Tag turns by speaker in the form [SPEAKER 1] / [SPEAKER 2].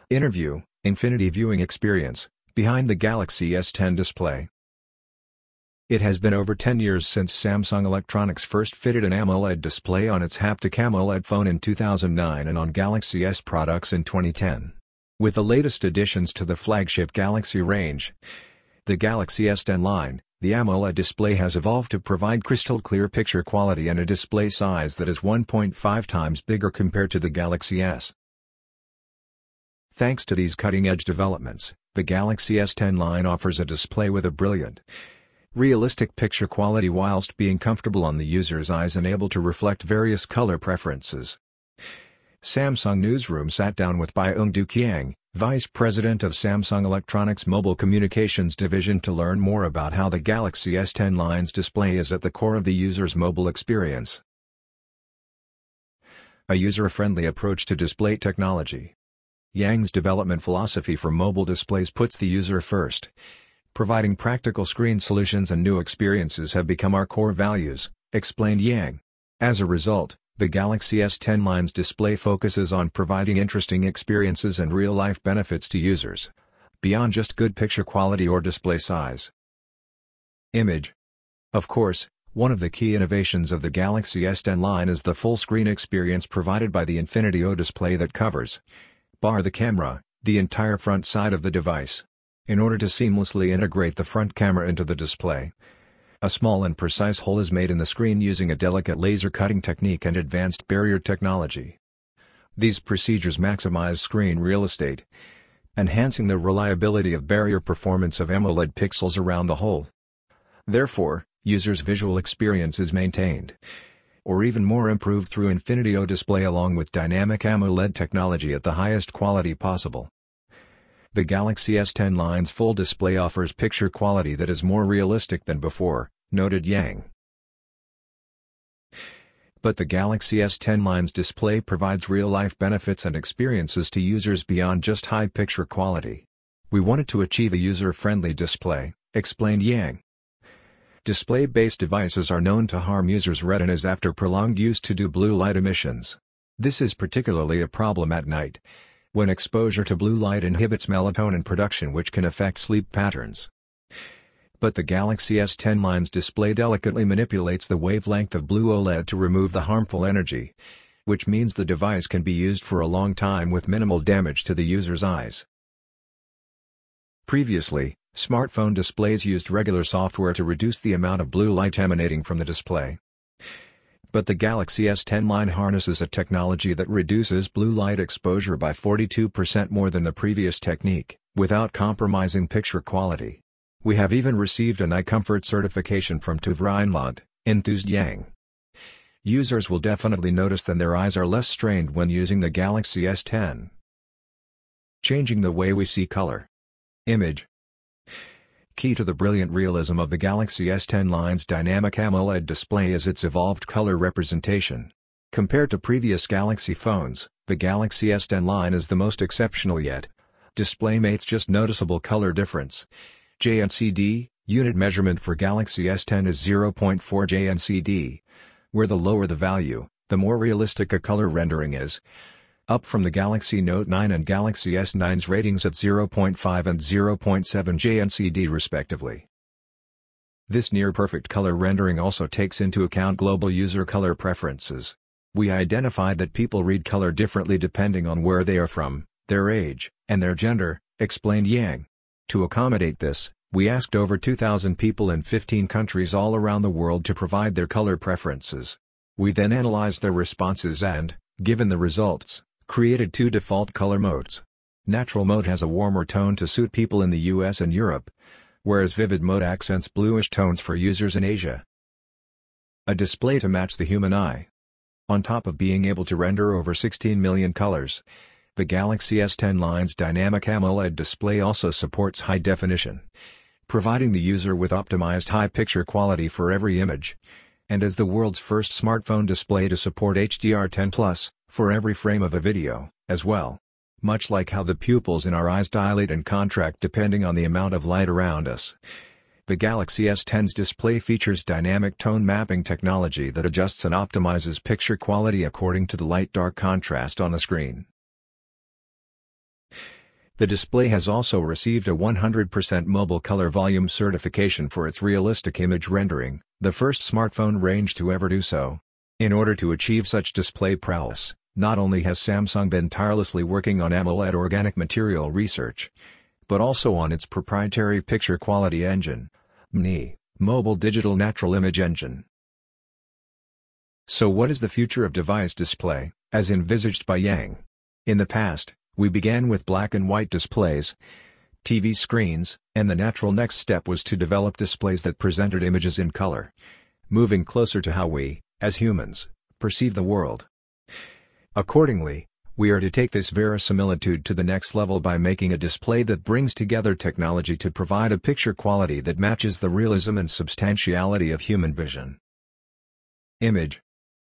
[SPEAKER 1] Interview, Infinity Viewing Experience, behind the Galaxy S10 display. It has been over 10 years since Samsung Electronics first fitted an AMOLED display on its haptic AMOLED phone in 2009 and on Galaxy S products in 2010. With the latest additions to the flagship Galaxy range, the Galaxy S10 line, the AMOLED display has evolved to provide crystal clear picture quality and a display size that is 1.5 times bigger compared to the Galaxy S. Thanks to these cutting-edge developments, the Galaxy S10 line offers a display with a brilliant, realistic picture quality whilst being comfortable on the user's eyes and able to reflect various color preferences. Samsung Newsroom sat down with Byung-doo Yang, Vice President of Samsung Electronics Mobile Communications Division, to learn more about how the Galaxy S10 line's display is at the core of the user's mobile experience. A user-friendly approach to display technology. Yang's development philosophy for mobile displays puts the user first. Providing practical screen solutions and new experiences have become our core values, explained Yang. As a result, the Galaxy S10 line's display focuses on providing interesting experiences and real-life benefits to users, beyond just good picture quality or display size. Image. Of course, one of the key innovations of the Galaxy S10 line is the full-screen experience provided by the Infinity O display that covers, bar the camera, the entire front side of the device. In order to seamlessly integrate the front camera into the display, a small and precise hole is made in the screen using a delicate laser cutting technique and advanced barrier technology. These procedures maximize screen real estate, enhancing the reliability of barrier performance of AMOLED pixels around the hole. Therefore, users' visual experience is maintained, or even more improved through Infinity O display along with dynamic AMOLED technology at the highest quality possible. The Galaxy S10 line's full display offers picture quality that is more realistic than before, noted Yang. But the Galaxy S10 line's display provides real-life benefits and experiences to users beyond just high picture quality. We wanted to achieve a user-friendly display, explained Yang. Display-based devices are known to harm users' retinas after prolonged use due to blue light emissions. This is particularly a problem at night, when exposure to blue light inhibits melatonin production, which can affect sleep patterns. But the Galaxy S10 line's display delicately manipulates the wavelength of blue OLED to remove the harmful energy, which means the device can be used for a long time with minimal damage to the user's eyes. Previously, smartphone displays used regular software to reduce the amount of blue light emanating from the display. But the Galaxy S10 line harnesses a technology that reduces blue light exposure by 42% more than the previous technique, without compromising picture quality. We have even received an eye comfort certification from TÜV Rheinland, enthused Yang. Users will definitely notice that their eyes are less strained when using the Galaxy S10. Changing the way we see color. Image. Key to the brilliant realism of the Galaxy S10 line's dynamic AMOLED display is its evolved color representation. Compared to previous Galaxy phones, the Galaxy S10 line is the most exceptional yet. Display mates just noticeable color difference. JNCD, unit measurement for Galaxy S10 is 0.4 JNCD, where the lower the value, the more realistic a color rendering is, up from the Galaxy Note 9 and Galaxy S9's ratings at 0.5 and 0.7 JNCD respectively. This near-perfect color rendering also takes into account global user color preferences. We identified that people read color differently depending on where they are from, their age, and their gender, explained Yang. To accommodate this, we asked over 2,000 people in 15 countries all around the world to provide their color preferences. We then analyzed their responses and, given the results, created two default color modes. Natural mode has a warmer tone to suit people in the US and Europe, whereas vivid mode accents bluish tones for users in Asia. A display to match the human eye. On top of being able to render over 16 million colors, the Galaxy S10 line's dynamic AMOLED display also supports high definition, providing the user with optimized high picture quality for every image, and is the world's first smartphone display to support HDR10+, for every frame of a video, as well. Much like how the pupils in our eyes dilate and contract depending on the amount of light around us, the Galaxy S10's display features dynamic tone mapping technology that adjusts and optimizes picture quality according to the light-dark contrast on the screen. The display has also received a 100% mobile color volume certification for its realistic image rendering, the first smartphone range to ever do so. In order to achieve such display prowess, not only has Samsung been tirelessly working on AMOLED organic material research, but also on its proprietary picture quality engine, MNI, Mobile Digital Natural Image Engine. So what is the future of device display, as envisaged by Yang? In the past, we began with black and white displays, TV screens, and the natural next step was to develop displays that presented images in color, moving closer to how we, as humans, perceive the world. Accordingly, we are to take this verisimilitude to the next level by making a display that brings together technology to provide a picture quality that matches the realism and substantiality of human vision. Image.